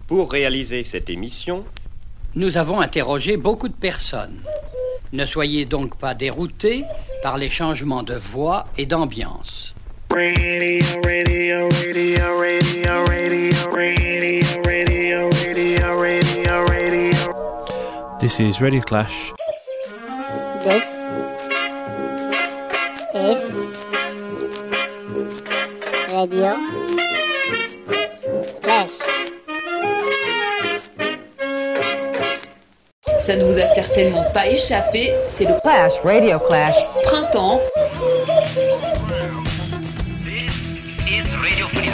Pour réaliser cette émission, nous avons interrogé beaucoup de personnes. Ne soyez donc pas déroutés par les changements de voix et d'ambiance. Radio, radio, radio, radio, radio, radio, radio, radio, radio, radio. This is Radio Clash. This is Radio Clash. Ça ne vous a certainement pas échappé, c'est le Clash, Radio Clash. Printemps. This is Radio Clash.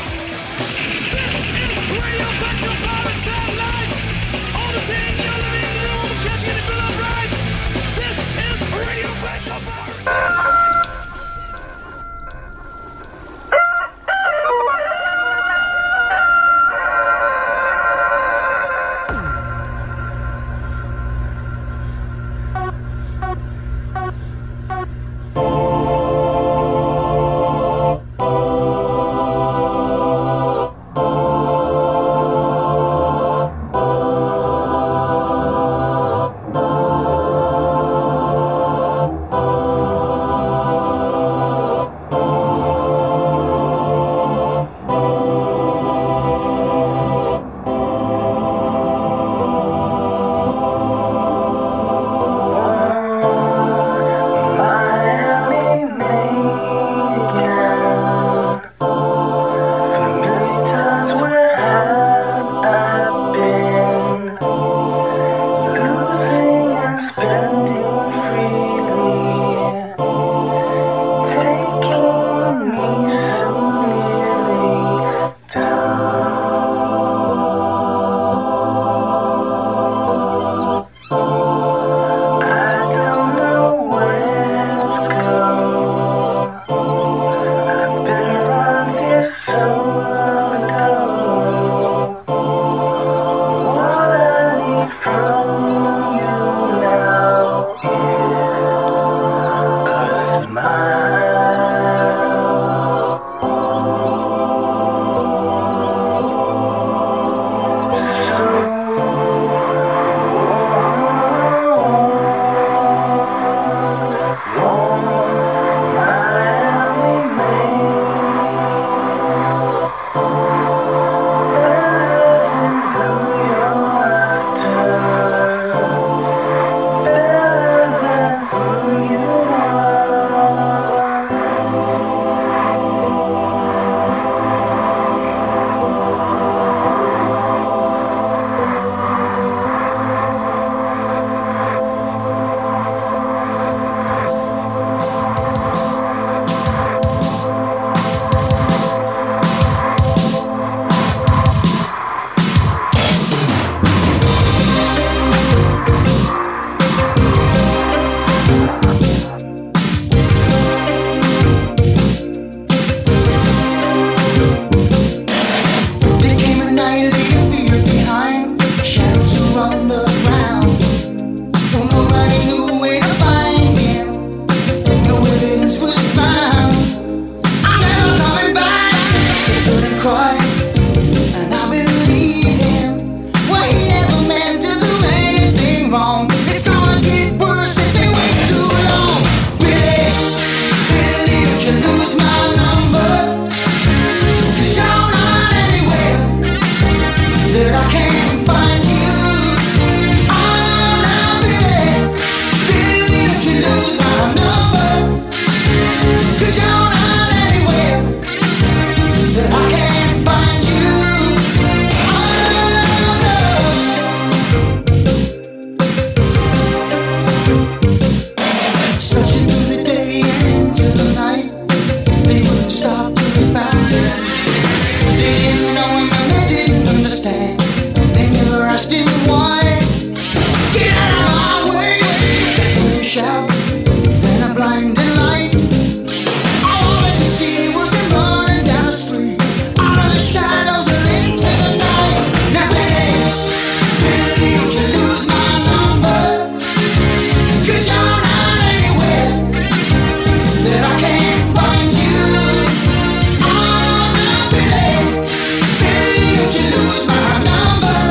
Lose my number.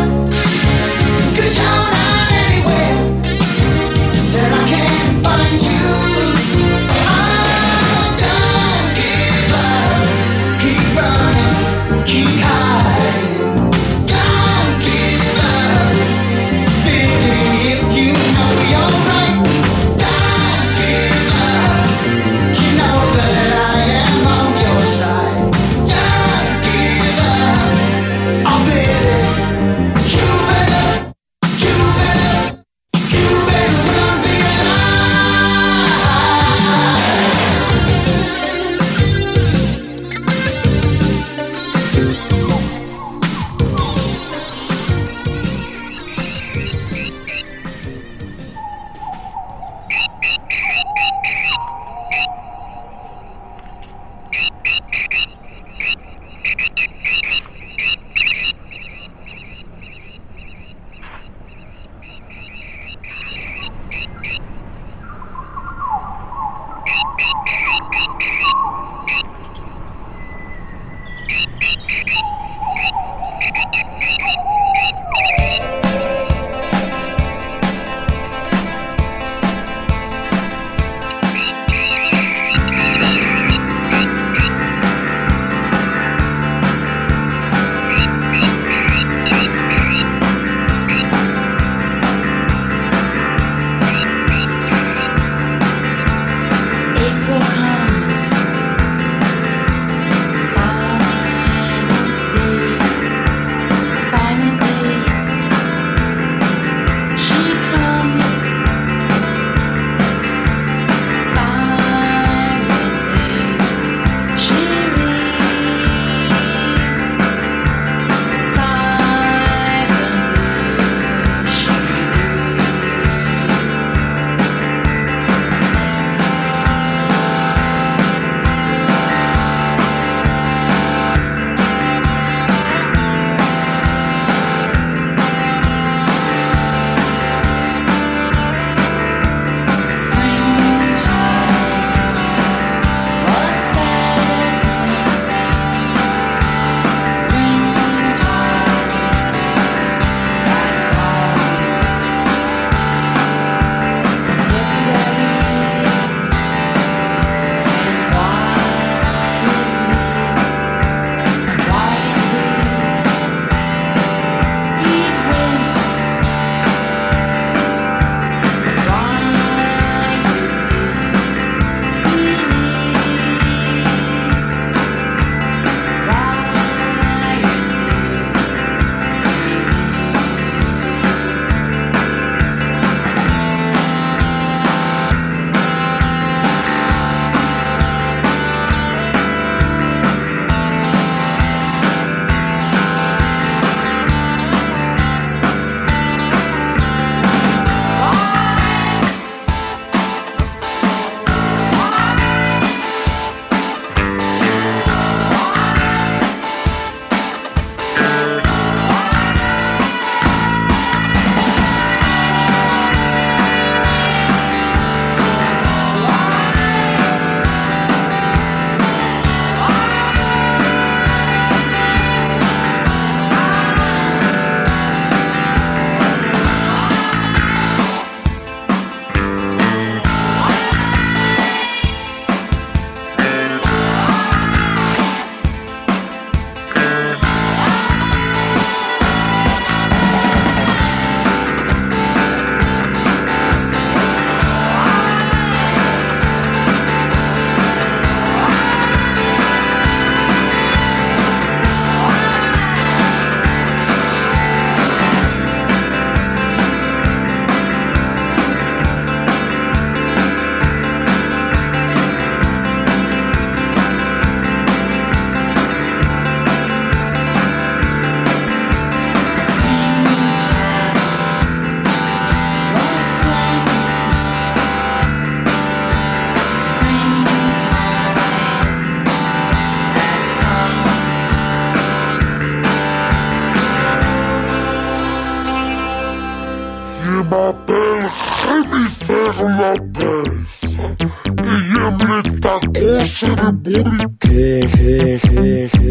m'appelle Rémi-Faire Lopez. Et j'aime les tacos et les burritos.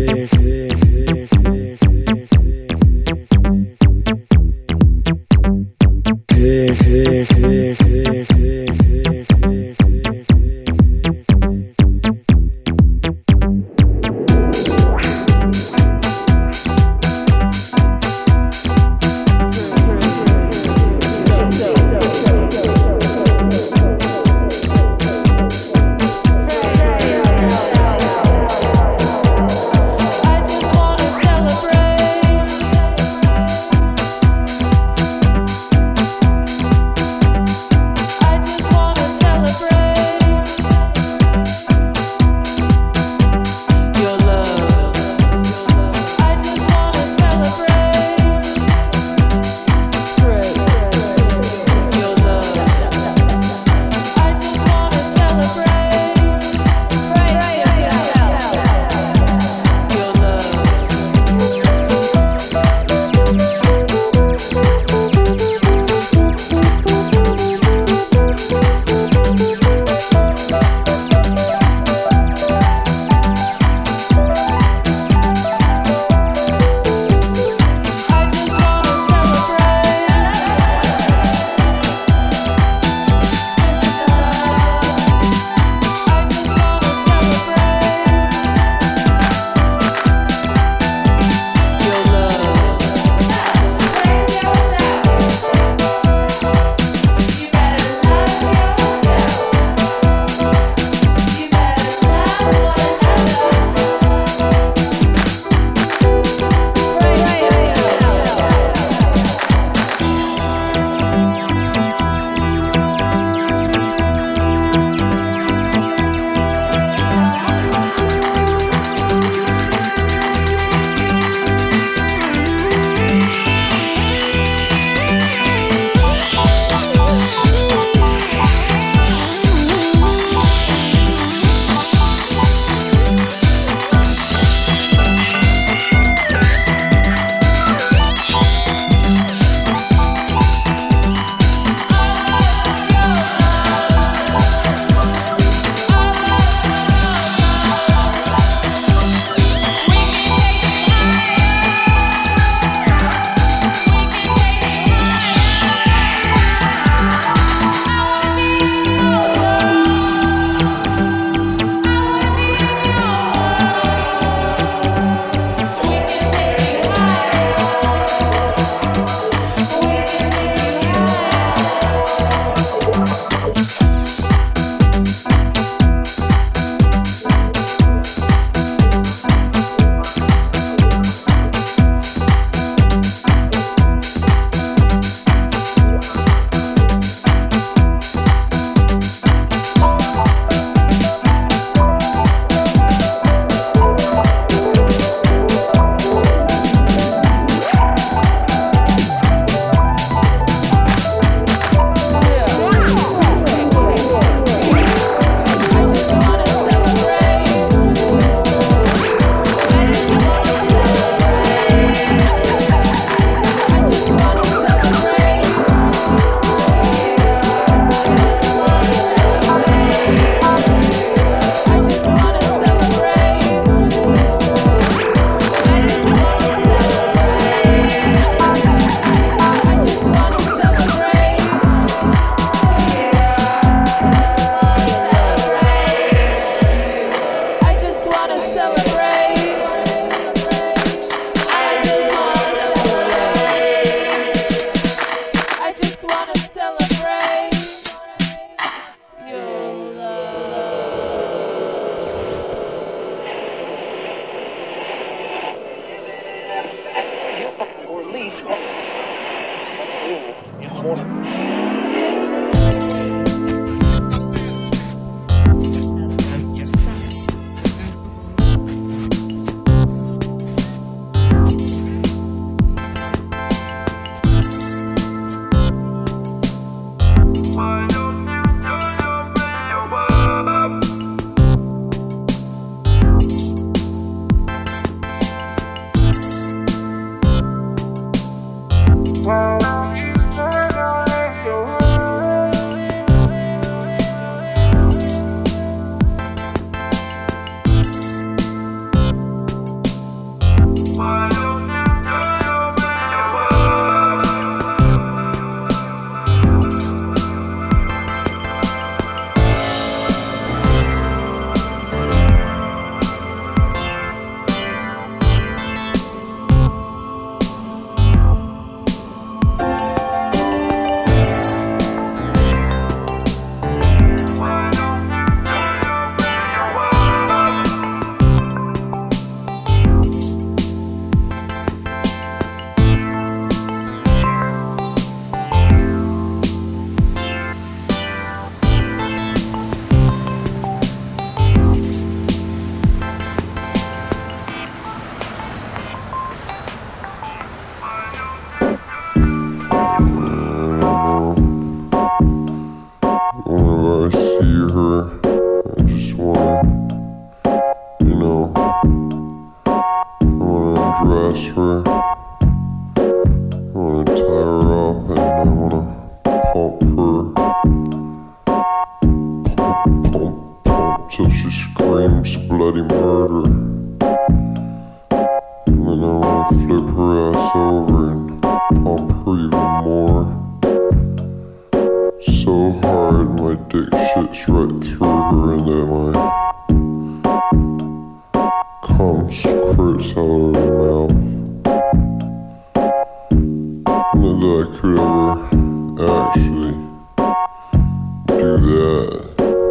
that I could ever actually do that.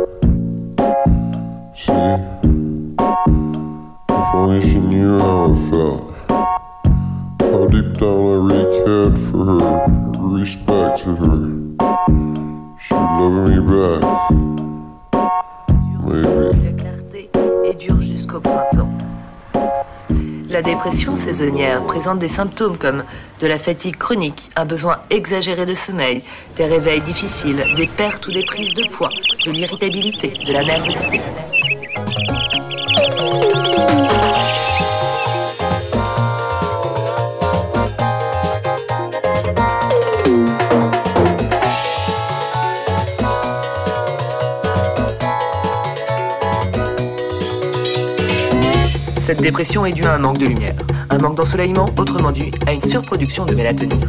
See? If only she knew how I felt. How deep down I really cared for her, respected her. She would love me back. Maybe. La clarté et dure jusqu'au printemps. La dépression saisonnière présente des symptômes comme de la fatigue chronique, un besoin exagéré de sommeil, des réveils difficiles, des pertes ou des prises de poids, de l'irritabilité, de la nervosité. Cette dépression est due à un manque de lumière, un manque d'ensoleillement, autrement dit à une surproduction de mélatonine.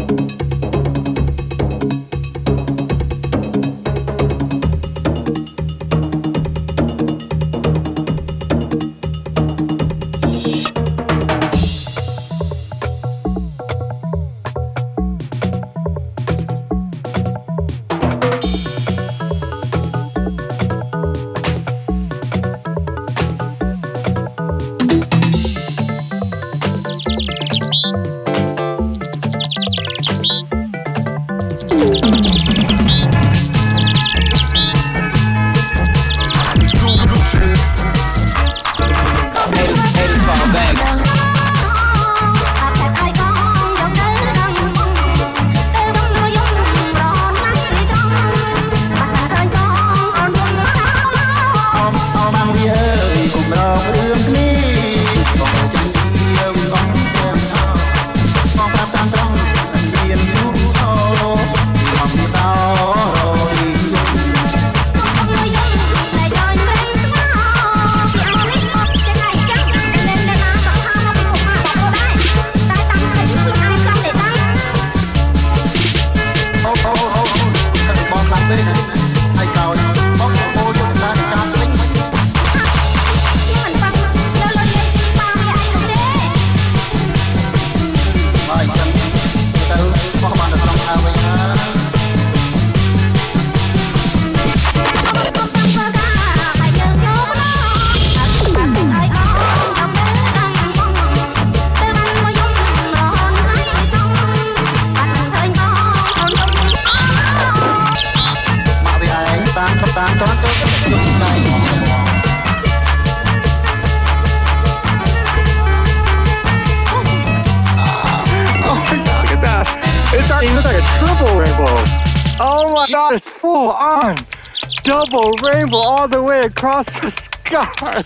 It's full on double rainbow all the way across the sky.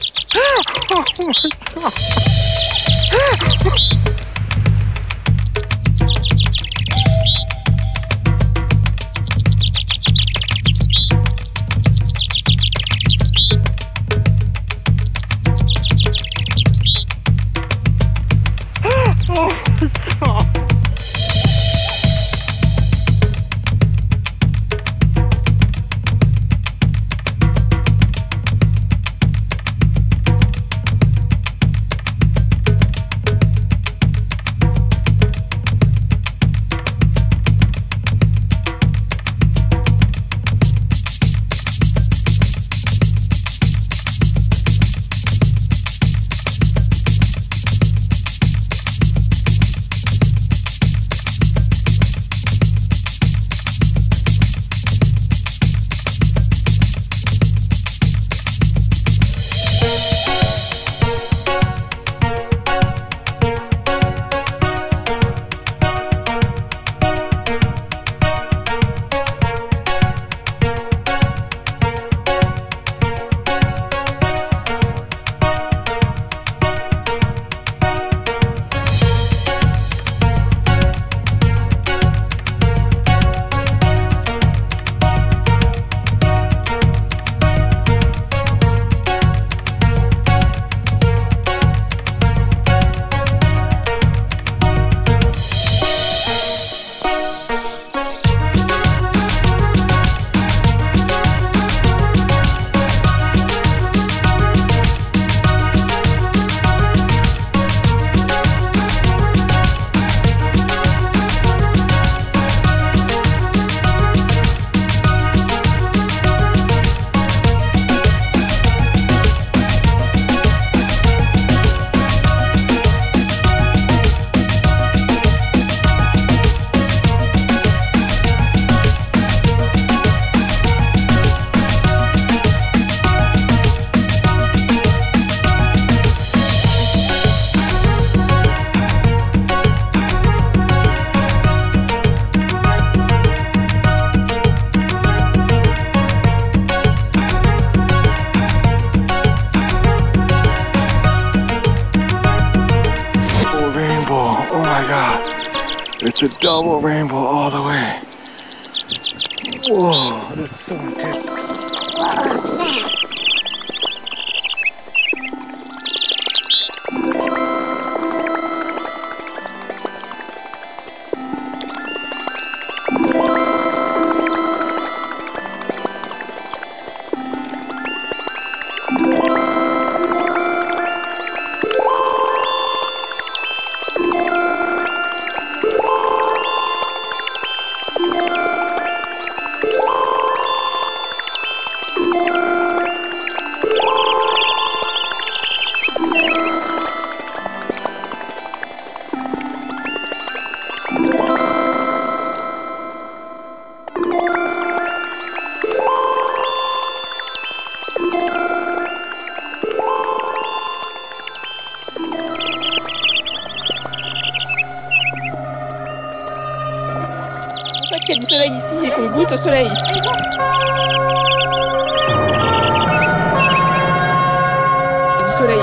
Oh my God. It's a double rainbow all the way. Whoa, that's so intense. Il y a du soleil ici et qu'on goûte au soleil. Du soleil.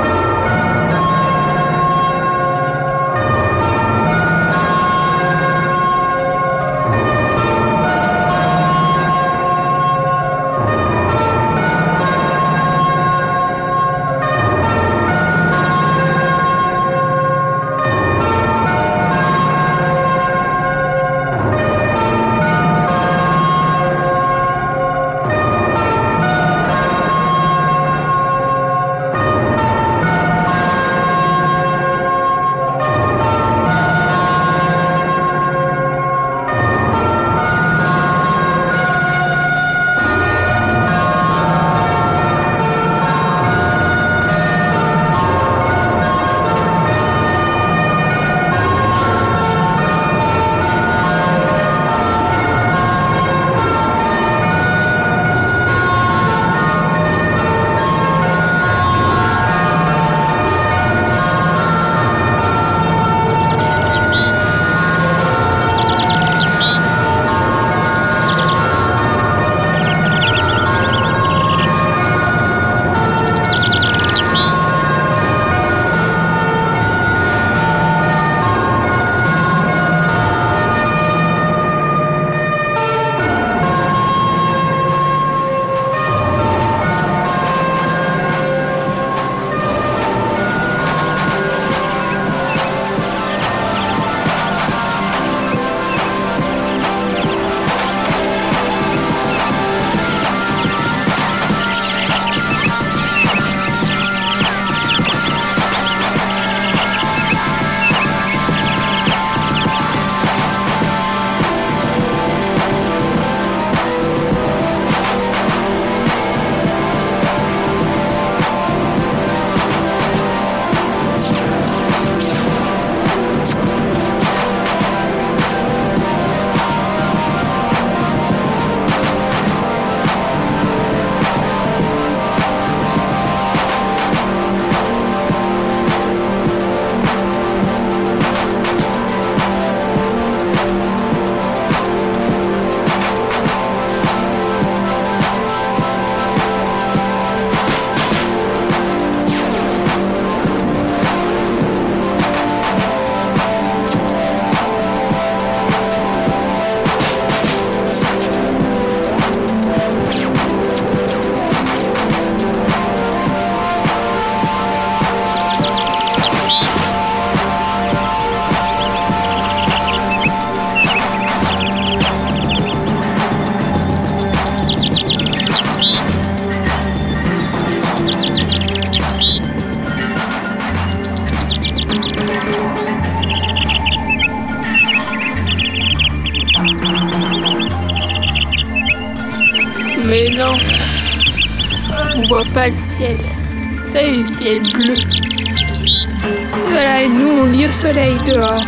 Mais non, on voit pas le ciel. C'est le ciel bleu. Voilà, et nous on lit au soleil dehors.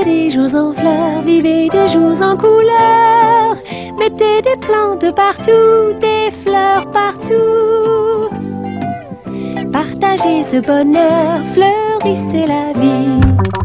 Vivez des jours en fleurs, vivez des jours en couleurs. Mettez des plantes partout, des fleurs partout. Partagez ce bonheur, fleurissez la vie.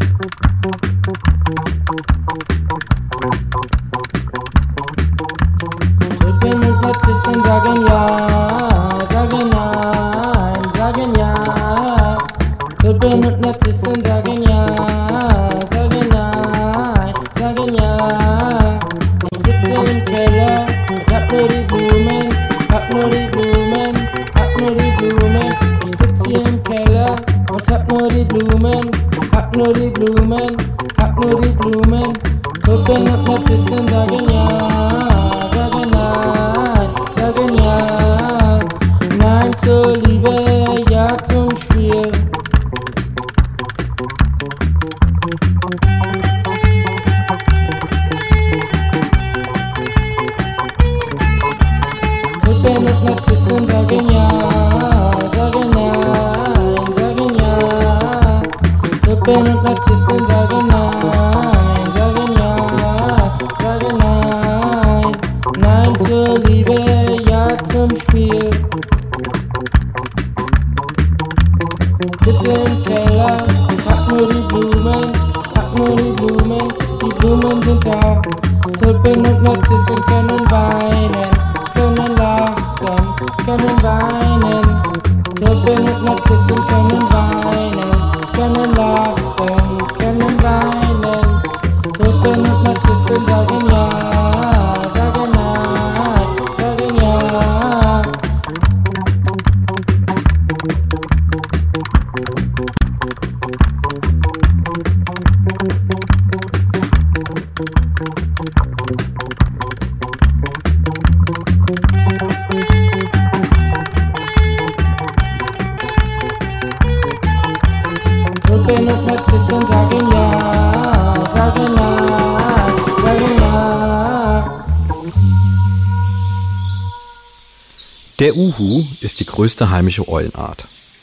Der Uhu ist die größte heimische Eulenart.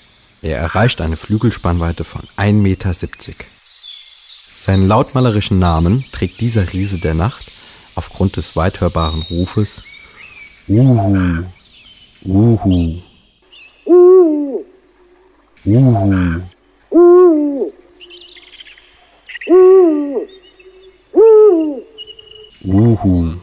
Er erreicht eine Flügelspannweite von 1,70 Meter. Seinen lautmalerischen Namen trägt dieser Riese der Nacht aufgrund des weit hörbaren Rufes Uhu, Uhu, Uhu, Uhu, Uhu,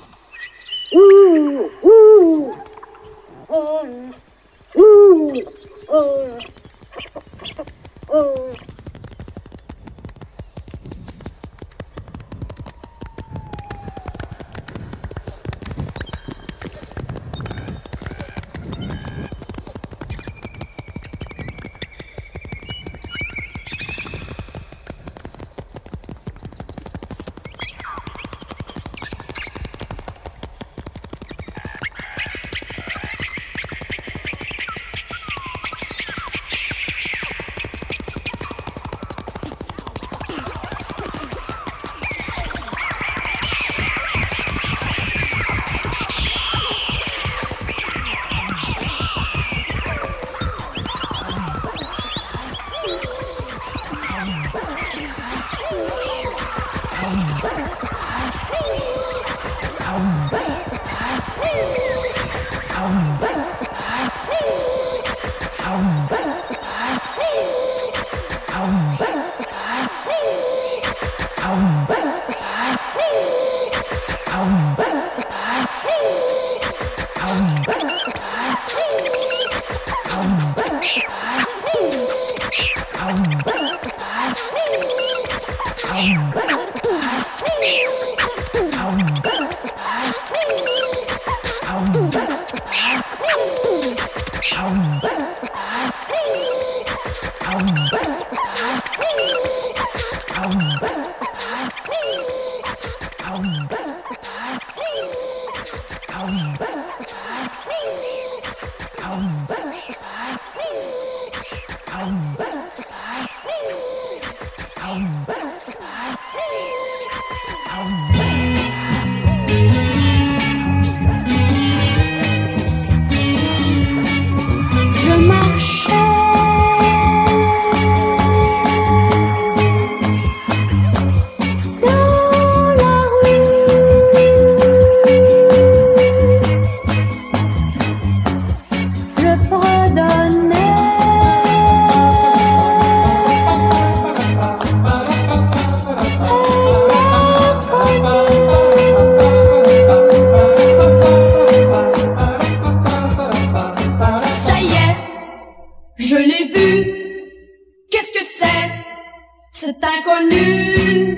Je l'ai vu. Qu'est-ce que c'est? C'est inconnu.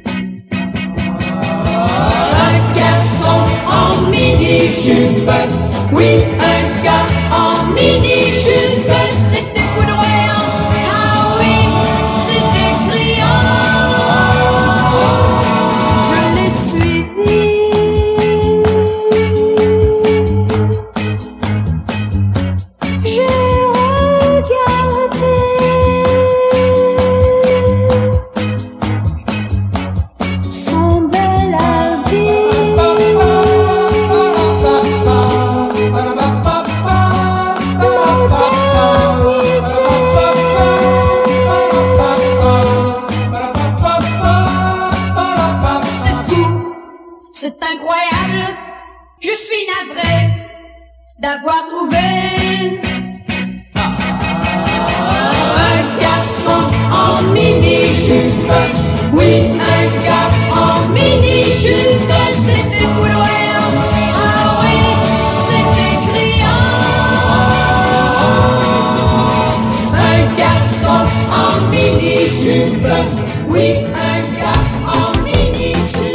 Un garçon en mini-jupe. Oui, un gars en mini-jupe. C'était foudroyant. Ah oui, c'était criant. Je l'ai suivi. Je suis navré d'avoir trouvé un garçon en mini-jupe. Oui, un gars en mini-jupe. C'était foudroyant. Ah oui, c'était criant. Un garçon en mini-jupe. Oui, un gars en mini-jupe.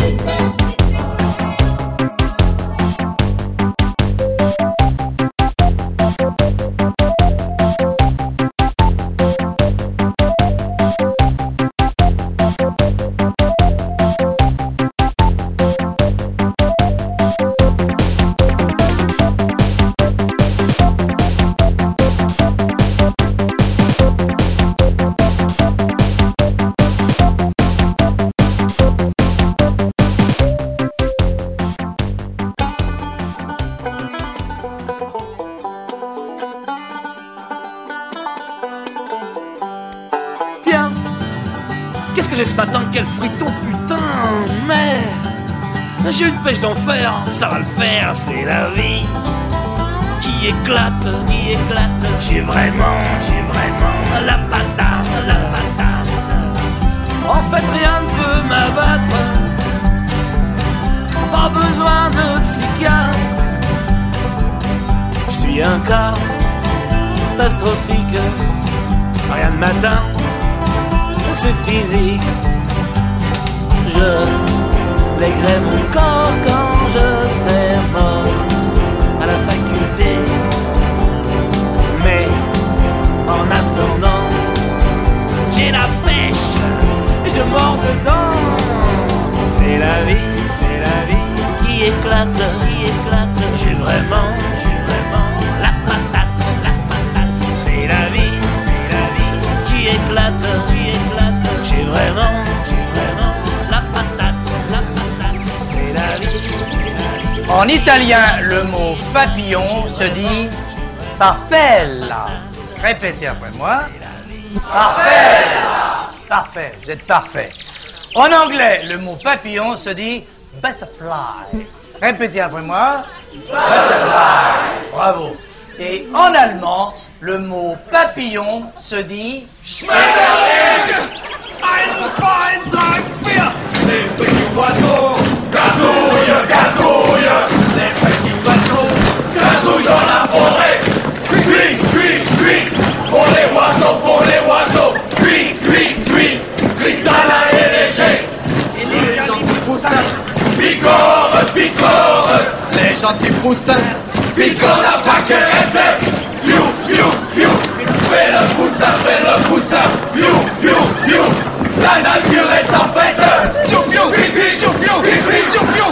Qu'est-ce que j'ai ce matin? Quel friton, putain, merde! J'ai une pêche d'enfer, ça va le faire, c'est la vie qui éclate, qui éclate. J'ai vraiment la patate, la patate. En fait, rien ne peut m'abattre, pas besoin de psychiatre. Je suis un cas catastrophique, rien ne m'atteint. C'est physique. Je lèguerai mon corps quand je serai mort à la faculté. Mais en attendant, j'ai la pêche et je mords dedans. C'est la vie qui éclate, qui éclate. J'ai vraiment la patate, la patate. C'est la vie qui éclate, qui éclate. J'ai vraiment la patate, c'est la vie. En italien, le mot papillon se dit parfella. Répétez après moi. Parfella. Parfait, vous êtes parfait. En anglais, le mot papillon se dit butterfly. Répétez après moi. Butterfly. Bravo. Et en allemand, le mot papillon se dit Schmetterling. 1, 2, 3, 4. Les petits oiseaux gazouillent, gazouillent. Les petits oiseaux gazouillent dans la forêt. Cui, cui, cui. Font les oiseaux. Cui, cui, cui. Cristallin et léger. Et les gentils poussins picorent, picorent. Les gentils poussins picorent la paquette. Piou, piou, piou. Fais le poussin. Piou, piou, piou. La nature est en fête. Piou, piou, piou, piou, piou, piou, piou,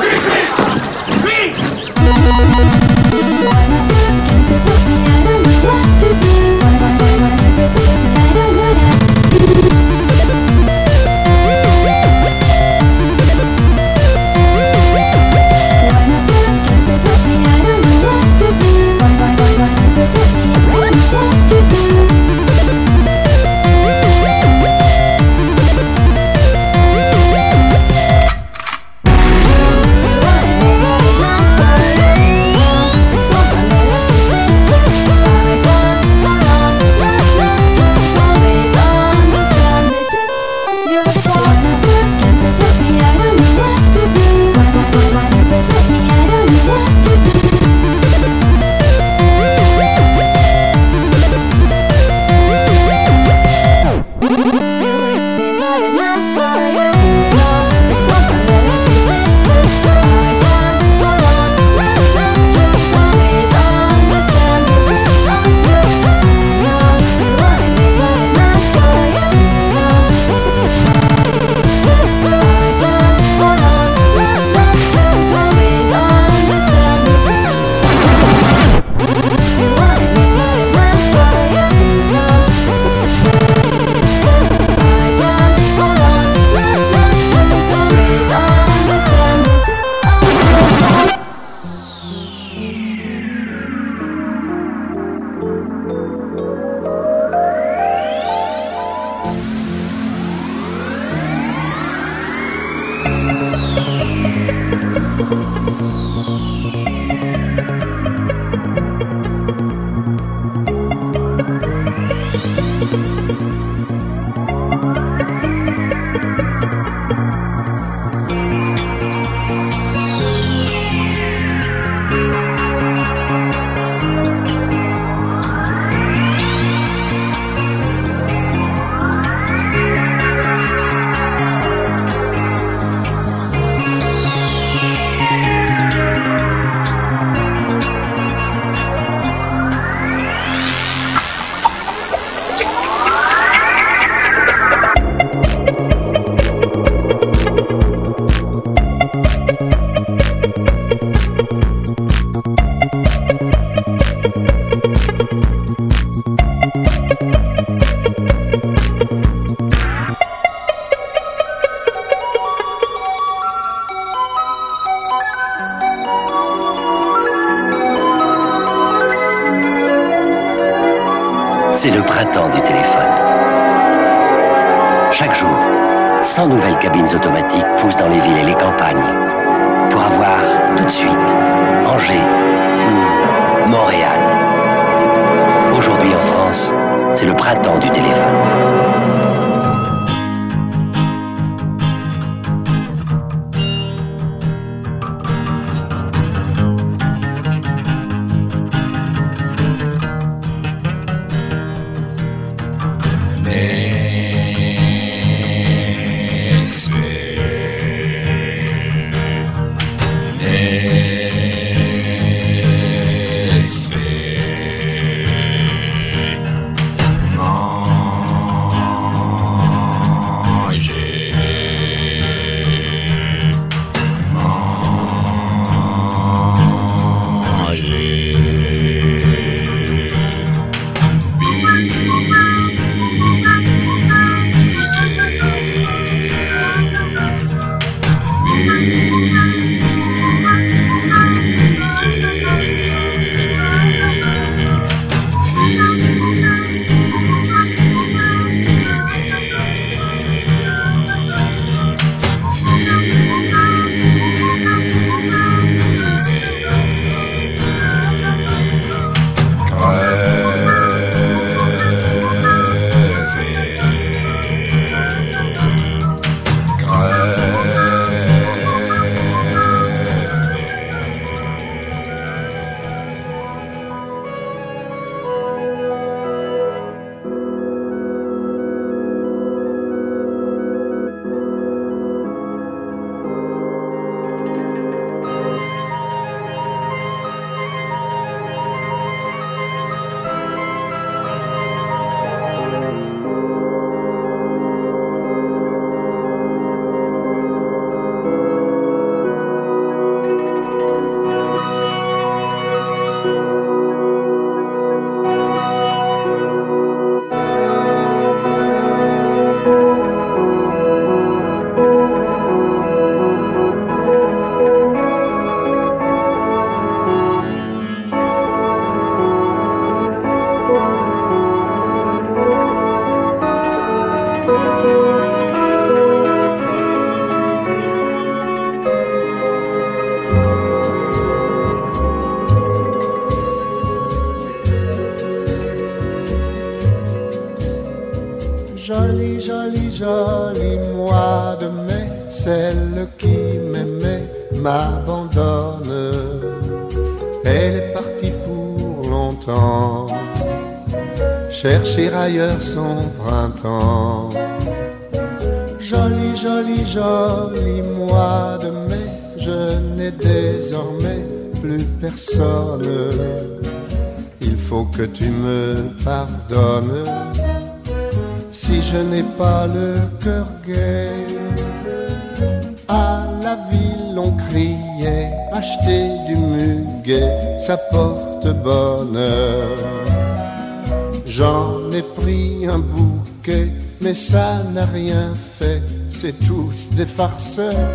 le printemps du téléphone. Chaque jour, 100 nouvelles cabines automatiques poussent dans les villes et les campagnes pour avoir tout de suite Angers ou Montréal. Aujourd'hui en France, c'est le printemps du téléphone. Joli, joli, joli mois de mai, celle qui m'aimait m'abandonne. Elle est partie pour longtemps, chercher ailleurs son printemps. Joli, joli, joli mois de mai, je n'ai désormais plus personne. Il faut que tu me pardonnes si je n'ai pas le cœur gai. À la ville on criait, acheter du muguet, ça porte bonheur. J'en ai pris un bouquet, mais ça n'a rien fait, c'est tous des farceurs.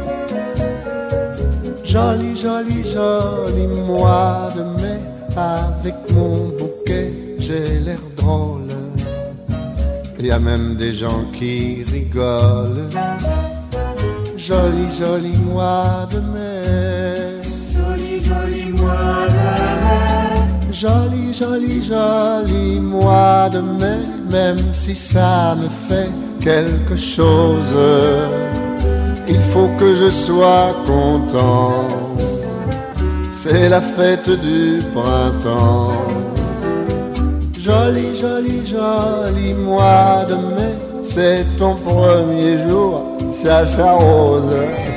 Joli, joli, joli mois de mai, avec mon bouquet, j'ai l'air drôle. Il y a même des gens qui rigolent. Joli, joli mois de mai. Joli, joli mois de mai. Joli, joli, joli mois de mai. Même si ça me fait quelque chose, il faut que je sois content. C'est la fête du printemps. Joli, joli, joli mois de mai, c'est ton premier jour, ça s'arrose.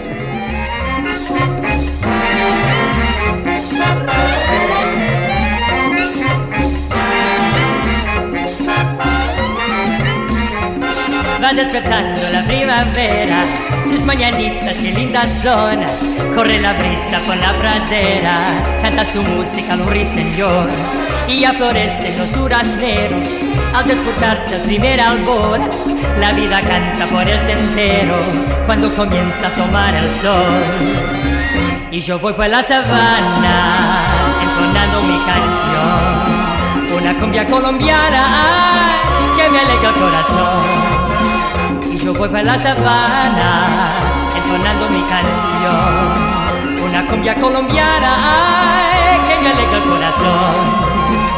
Va despertando la primavera, sus mañanitas que lindas son. Corre la brisa por la pradera, canta su música un ruiseñor. Y ya florecen los durazneros al despertar del primer albor. La vida canta por el sendero cuando comienza a asomar el sol. Y yo voy por la sabana entonando mi canción, una cumbia colombiana. alega el corazón. Y yo voy por la sabana entonando mi canción, una cumbia colombiana, ay, que me alegra el corazón.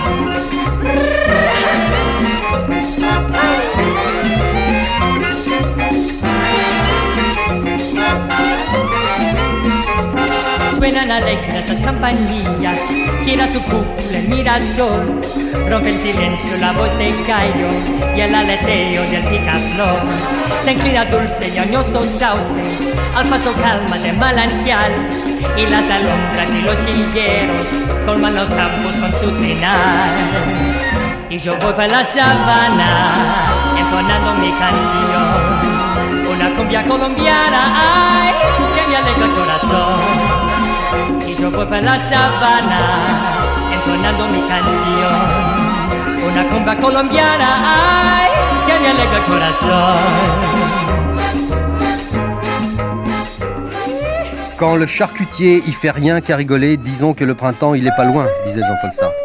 Suenan alegres las campanillas, gira su cúpula el mirasol, rompe el silencio la voz de gallo y el aleteo del picaflor. Se inclina dulce y añoso sauce al paso calma de manantial, y las alondras y los higueros colman los campos con su trinar. Y yo voy para la sabana entonando mi canción, una cumbia colombiana, ay, que me alegra el corazón. Y yo voy para la sabana entonando mi canción, una cumbia colombiana, ay, que me alegra el corazón. Quand le charcutier y fait rien qu'à rigoler, disons que le printemps il est pas loin, disait Jean-Paul Sartre.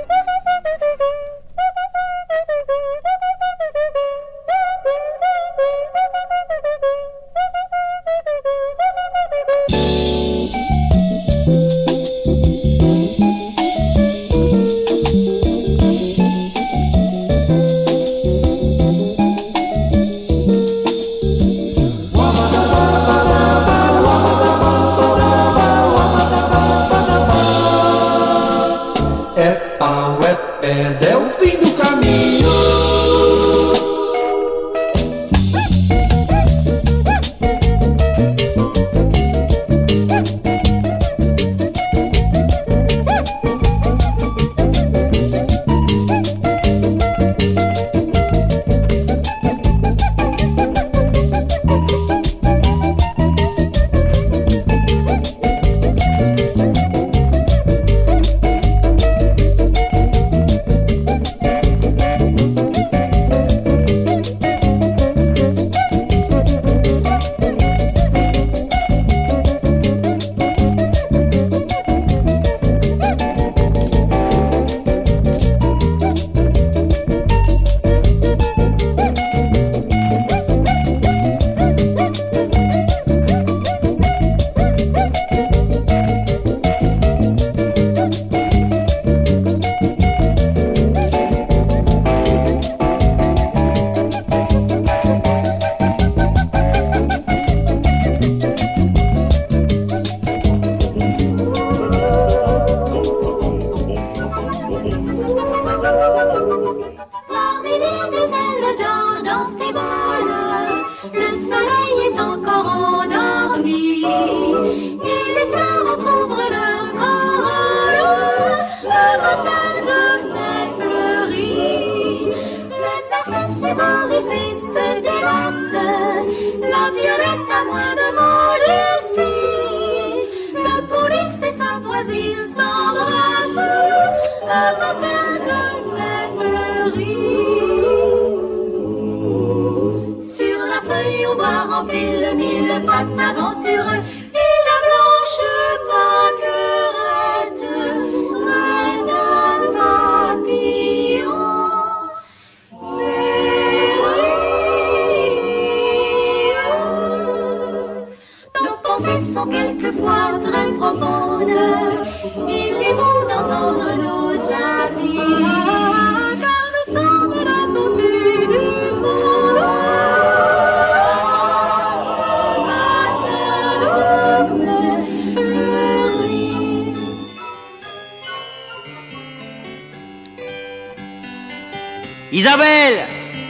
Isabelle,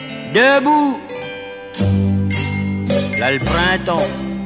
debout. Là le printemps.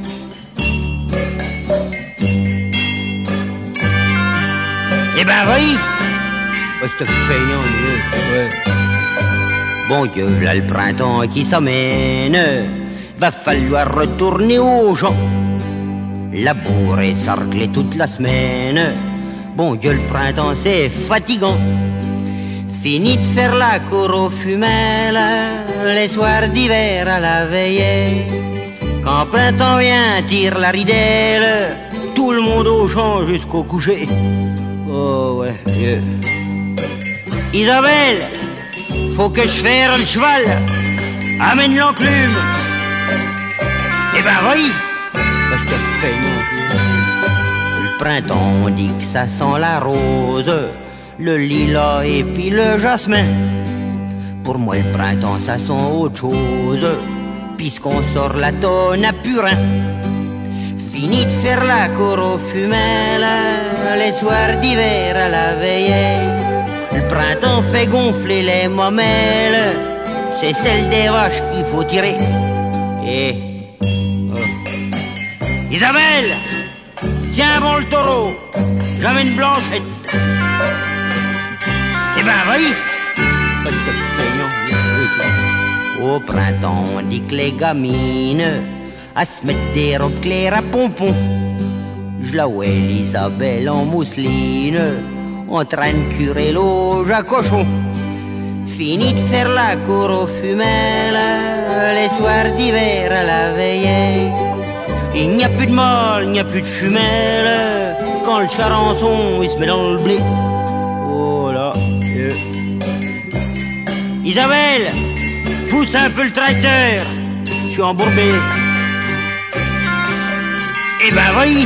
Eh ben oui. Oh, c'est payant, ouais. Bon Dieu, là le printemps qui s'amène. Va falloir retourner aux gens. Labourer, sarcler toute la semaine. Bon Dieu, le printemps c'est fatigant. Fini de faire la cour aux femelles, les soirs d'hiver à la veillée. Quand printemps vient, tire la ridelle, tout le monde au champ jusqu'au coucher. Oh ouais, Dieu. Isabelle, faut que je fasse le cheval. amène l'enclume. Eh ben oui, parce que le printemps, on dit que ça sent la rose, le lilas et puis le jasmin. Pour moi le printemps ça sent autre chose, puisqu'on sort la tonne à purin. Fini de faire la cour aux femelles, les soirs d'hiver à la veillée. Le printemps fait gonfler les mamelles, c'est celle des vaches qu'il faut tirer. Et Isabelle, tiens bon le taureau, j'amène Blanchette. Eh ben vas-y. Au printemps on dit que les gamines à se mettre des robes claires à pompons. Je la vois Isabelle en mousseline, en train de curer l'auge à cochon. Fini de faire la cour aux femelles, les soirs d'hiver à la veillée. Il n'y a plus de mâle, il n'y a plus de femelle, quand le charançon il se met dans le blé. Oh là, Isabelle, pousse un peu le tracteur, je suis embourbé. Eh ben oui.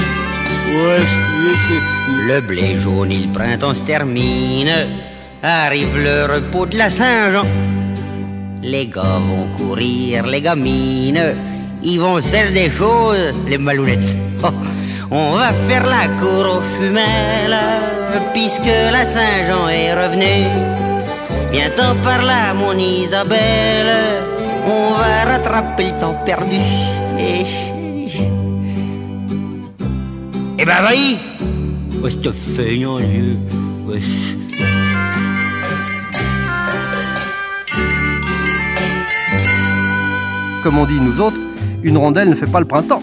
Le blé jaune et le printemps se termine, arrive le repos de la Saint-Jean. Les gars vont courir, les gamines, ils vont se faire des choses, les malounettes. Oh, on va faire la cour aux femelles, puisque la Saint-Jean est revenue. Viens-t'en par là, mon Isabelle, on va rattraper le temps perdu. Eh ben vas-y. Oh, c'est feignant, Dieu. Comme on dit nous autres, une rondelle ne fait pas le printemps.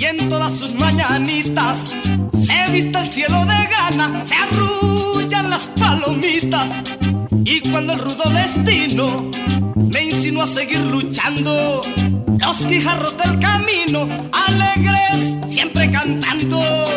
y en todas sus mañanitas se viste el cielo de gana, se arrullan las palomitas. Y cuando el rudo destino me insinuó a seguir luchando, los guijarros del camino, alegres, siempre cantando.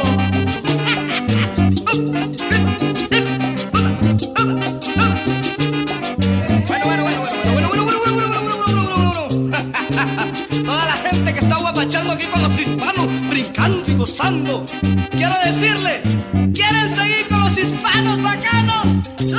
Toda la gente que está guapachando aquí con los hispanos, brincando y gozando, quiero decirle, ¿quieren seguir con los hispanos bacanos? ¡Sí!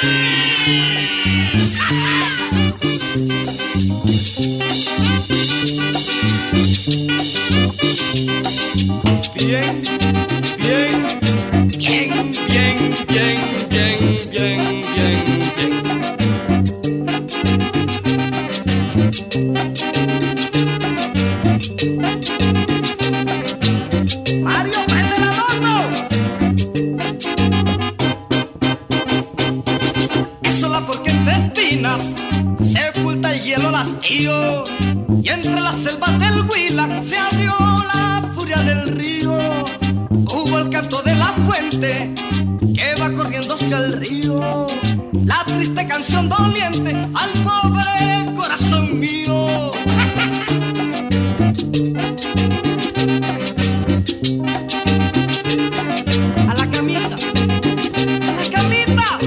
Bien, bien, bien, bien, bien, bien, bien, bien, bien. Mario, prende la moto. Eso la porque entre espinas se oculta el hielo al hastío, y entre las selvas del Huila se abrió la furia del río. Hubo el canto de la fuente que va corriendo hacia el río, la triste canción doliente al pobre corazón mío. A la camita, a la camita.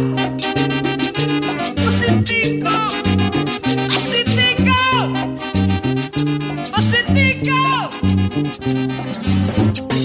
Pasitico, pasitico, pasitico.